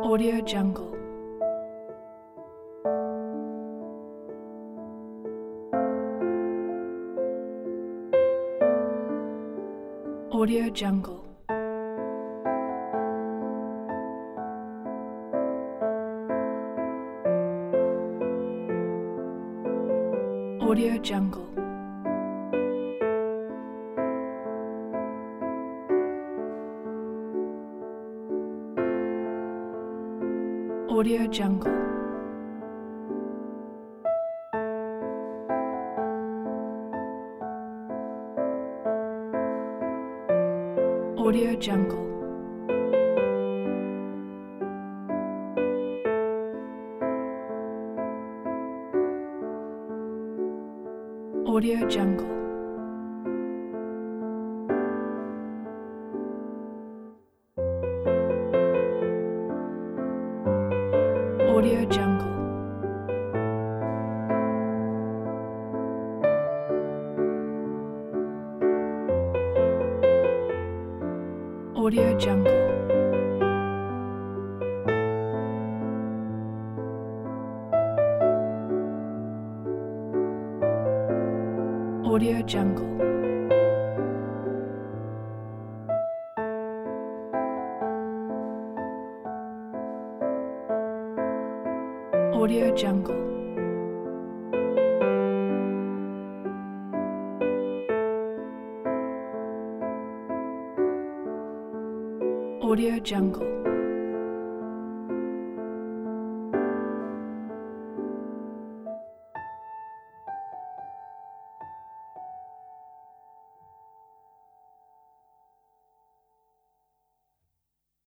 Audio Jungle. Audio Jungle. Audio Jungle. Audio Jungle. Audio Jungle. Audio Jungle. Audio Jungle. Audio Jungle. Audio Jungle. Audio Jungle. Audio Jungle.